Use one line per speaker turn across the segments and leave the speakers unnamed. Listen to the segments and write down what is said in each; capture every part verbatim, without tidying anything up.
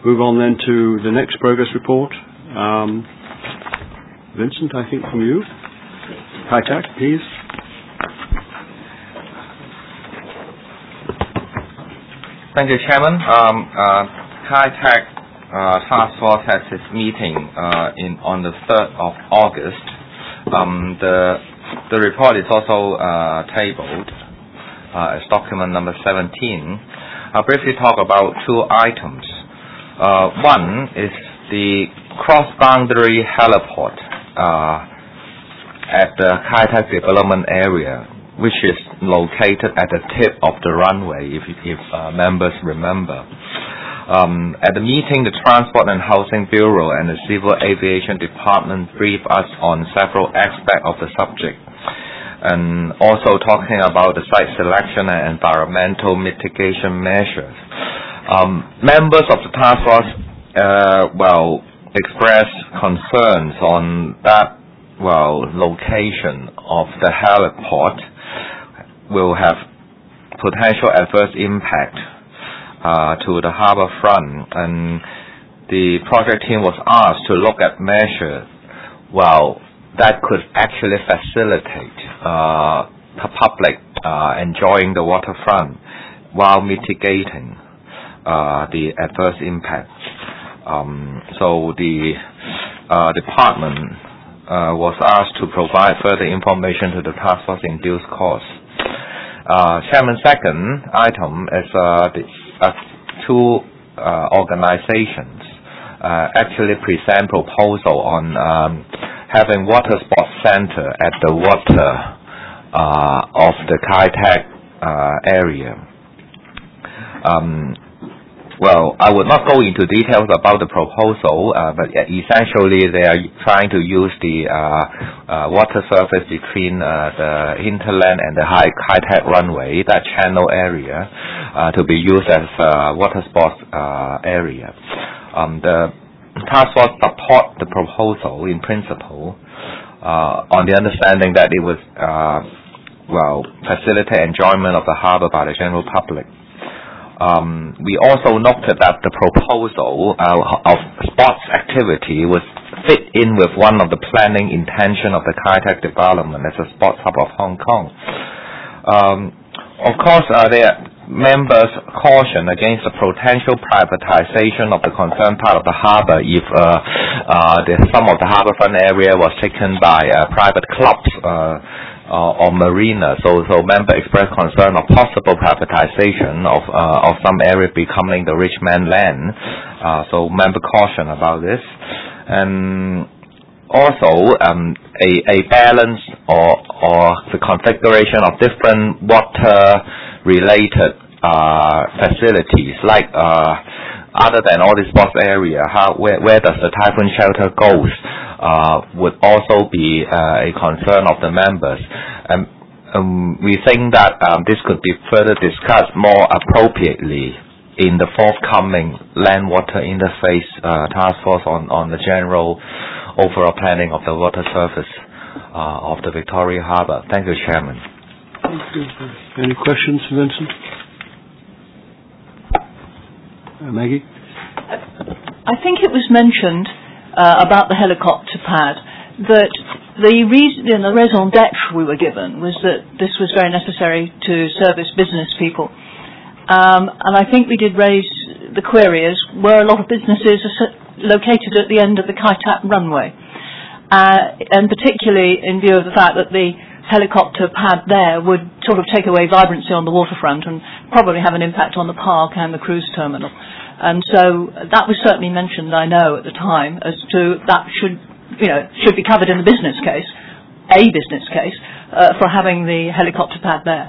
move on then to the next progress report. Um, Vincent, I think from you. Kai Tak, please.
Thank you, Chairman. Um, uh, Kai Tak uh, Task Force has its meeting uh, in on the third of August. Um, the the report is also uh, tabled uh, as document number seventeen. I'll briefly talk about two items. Uh, one is the cross-boundary heliport uh, at the Kai Tak development area, which is located at the tip of the runway, if, if uh, members remember. Um, at the meeting, the Transport and Housing Bureau and the Civil Aviation Department briefed us on several aspects of the subject, and also talking about the site selection and environmental mitigation measures. Um, members of the task force, uh, well, expressed concerns on that, well, location of the heliport will have potential adverse impact uh, to the harbour front, and the project team was asked to look at measures, well, that could actually facilitate uh, the public uh, enjoying the waterfront while mitigating uh, the adverse impact. Um, so the uh, department uh, was asked to provide further information to the task force in due course. Uh, Chairman's second item is uh, the, uh, two uh, organizations uh, actually present proposal on um, having water sports center at the water uh, of the Kai Tak uh, area. Um, well, I would not go into details about the proposal, uh, but essentially they are trying to use the uh, uh, water surface between uh, the hinterland and the high Kai Tak runway, that channel area, uh, to be used as uh, water sports uh, area. Um, the task force support the proposal in principle, uh, on the understanding that it would, uh, well, facilitate enjoyment of the harbour by the general public. Um, we also noted that the proposal uh, of sports activity would fit in with one of the planning intention of the Kai Tak development as a sports hub of Hong Kong. Um, of course, uh, there members caution against the potential privatization of the concerned part of the harbour if uh, uh, the, some of the harbourfront area was taken by uh, private clubs uh, uh, or marina. So, so members expressed concern of possible privatization of uh, of some area becoming the rich man land. Uh, so, member caution about this, and also um, a a balance or or the configuration of different water related uh, facilities, like uh, other than all this sports area, how where, where does the typhoon shelter goes, uh, would also be uh, a concern of the members. Um, um, we think that um, this could be further discussed more appropriately in the forthcoming land water interface uh, task force on, on the general overall planning of the water surface uh, of the Victoria Harbour. Thank you, Chairman.
Thank you. Any questions, Vincent? Uh, Maggie?
I think it was mentioned uh, about the helicopter pad that the reason, you know, the raison d'etre we were given was that this was very necessary to service business people. Um, and I think we did raise the query as where a lot of businesses are located at the end of the Kai Tak runway. Uh, and particularly in view of the fact that the helicopter pad there would sort of take away vibrancy on the waterfront and probably have an impact on the park and the cruise terminal. And so that was certainly mentioned, I know, at the time, as to that should, you know, should be covered in the business case, a business case, uh, for having the helicopter pad there.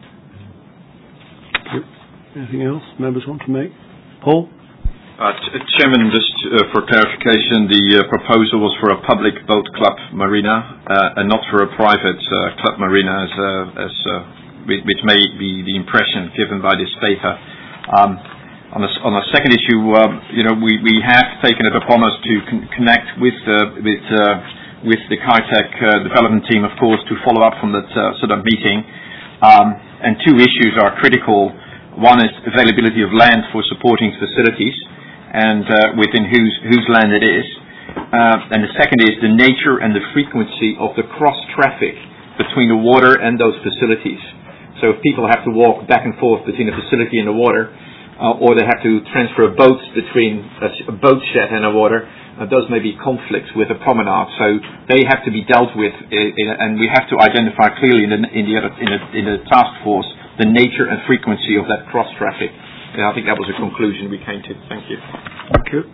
Anything else members want to make? Paul?
Uh, Chairman, just uh, for clarification, the uh, proposal was for a public boat club marina uh, and not for a private uh, club marina, as, uh, as uh, which may be the impression given by this paper. Um, on, the, on the second issue, uh, you know, we, we have taken it upon us to con- connect with uh, with uh, with the Kai Tak uh, development team, of course, to follow up from that uh, sort of meeting. Um, and two issues are critical. One is availability of land for supporting facilities. and uh, within whose, whose land it is. Uh, and the second is the nature and the frequency of the cross-traffic between the water and those facilities. So if people have to walk back and forth between a facility and the water, uh, or they have to transfer boats between a, a boat shed and the water, uh, those may be conflicts with a promenade. So they have to be dealt with, in, in, and we have to identify clearly in the, in the, other, in the, in the task force the nature and frequency of that cross-traffic. And I think that was a conclusion we came to. Thank you.
Thank you.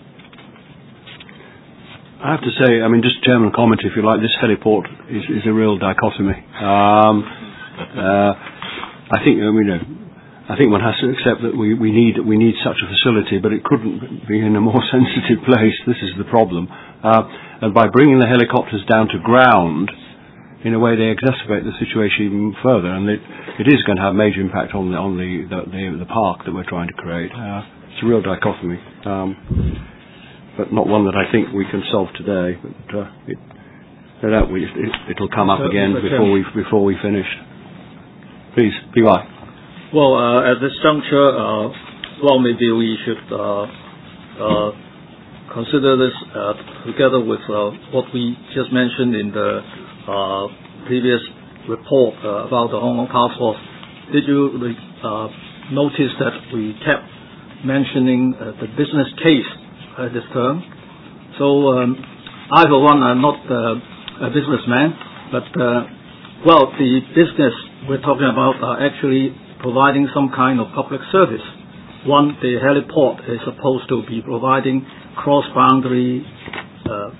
I have to say, I mean, just Chairman comment, if you like, this heliport is, is a real dichotomy. Um, uh, I think, I mean, uh, I think one has to accept that we, we need we need such a facility, but it couldn't be in a more sensitive place. This is the problem. Uh, and by bringing the helicopters down to ground, in a way, they exacerbate the situation even further, and it, it is going to have major impact on the on the the, the, the park that we're trying to create. Uh, it's a real dichotomy. Um, but not one that I think we can solve today. But uh, it, no doubt we, it, it'll come up again before we before we finish. Please, P Y.
Well, uh, at this juncture, uh, well, maybe we should uh, uh, consider this uh, together with uh, what we just mentioned in the uh, previous report uh, about the Hong Kong Task Force. Did you uh, notice that we kept mentioning uh, the business case Uh, this term? So um, I, for one, am not uh, a businessman, but uh, well, the business we're talking about are actually providing some kind of public service. One, the heliport is supposed to be providing cross-boundary uh,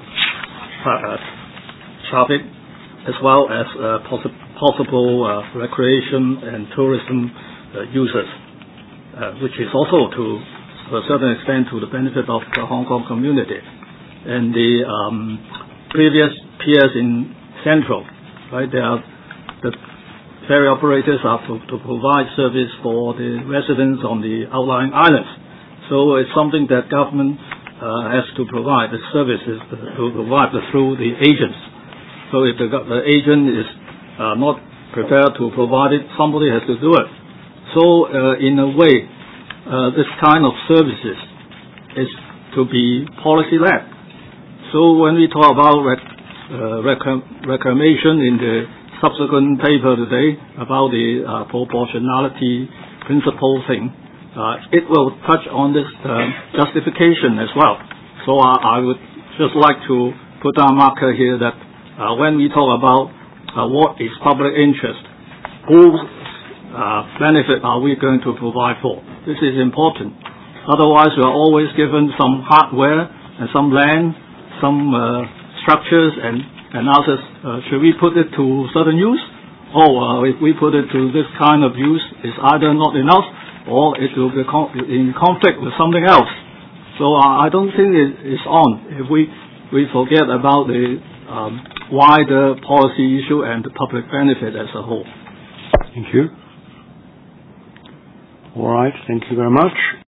uh, traffic, as well as uh, possi- possible uh, recreation and tourism uh, users, uh, which is also to to a certain extent to the benefit of the Hong Kong community. And the um, previous piers in Central, right, they are, the ferry operators are to, to provide service for the residents on the outlying islands. So it's something that government uh, has to provide, the services to provide through the agents. So if the, the agent is uh, not prepared to provide it, somebody has to do it. So uh, in a way, Uh, this kind of services is to be policy-led. So when we talk about rec- uh, rec- reclamation in the subsequent paper today about the uh, proportionality principle thing, uh, it will touch on this uh, justification as well. So uh, I would just like to put a marker here that uh, when we talk about uh, what is public interest, whose uh, benefit are we going to provide for? This is important. Otherwise, we are always given some hardware and some land, some uh, structures, and, and others. Uh, should we put it to certain use? Or uh, if we put it to this kind of use, it's either not enough or it will be con- in conflict with something else. So uh, I don't think it is on if we, we forget about the um, wider policy issue and the public benefit as a whole.
Thank you. All right, thank you very much.